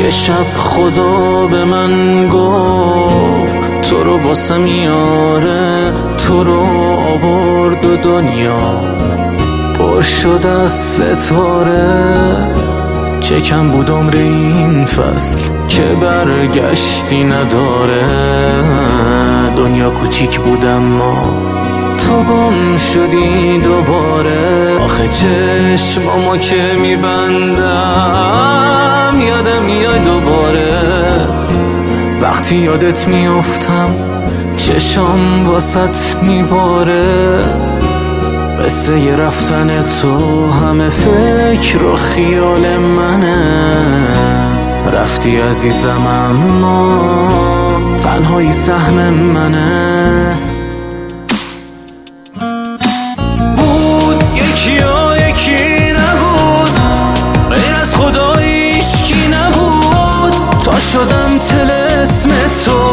یه شب خدا به من گفت تو رو واسه میاره، تو رو آورد و دنیا پر شد از ستاره. چه کم بود عمر این فصل که برگشتی نداره. دنیا کوچیک بود اما تو گم شدی دوباره. آخه چشمامو که میبندم یادم میای دوباره. وقتی یادت میافتم چشام واسط میباره. قصه ی رفتن تو همه فکر و خیال منه. رفتی عزیزم اما تنهایی سهم منه. بود یکی یا یکی نبود، غیر از خدا هیچکی نبود. تا شدم طلسم تو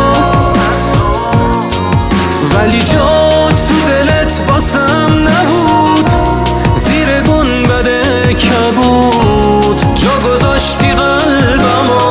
ولی جا تو دلت واسم نبود. زیر گنبد کبود جا گذاشتی قلبمو.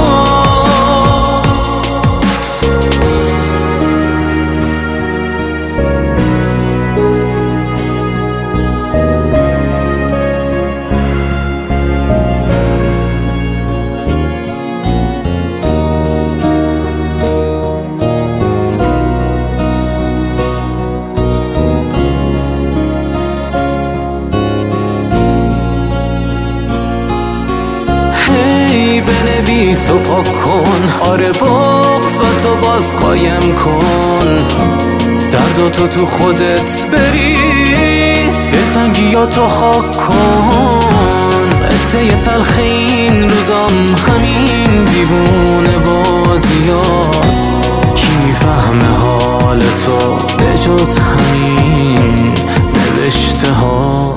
بنویس و پاک کن، آره بغضاتو باز قایم کن. درداتو تو خودت بریز، دلتنگیاتو خاک کن. قصه ی تلخ این روزام همین دیوونه بازیاست. کی میفهمه حال تو به جز همین نوشته ها.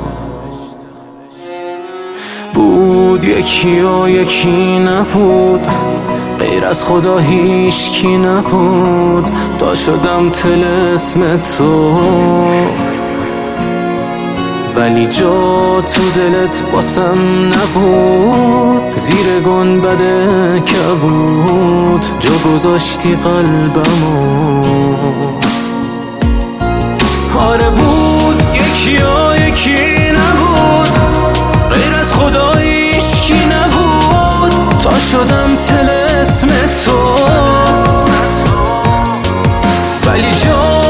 بود یکی و یکی نبود، غیر از خدا هیچکی نبود. تا شدم طلسم تو ولی جا تو دلت واسم نبود. زیر گنبد کبود جا گذاشتی قلبمو. آره بود یکی یا یکی نبود، غیر از خدا هیچکی نبود. تا شدم طلسم تو ولی جا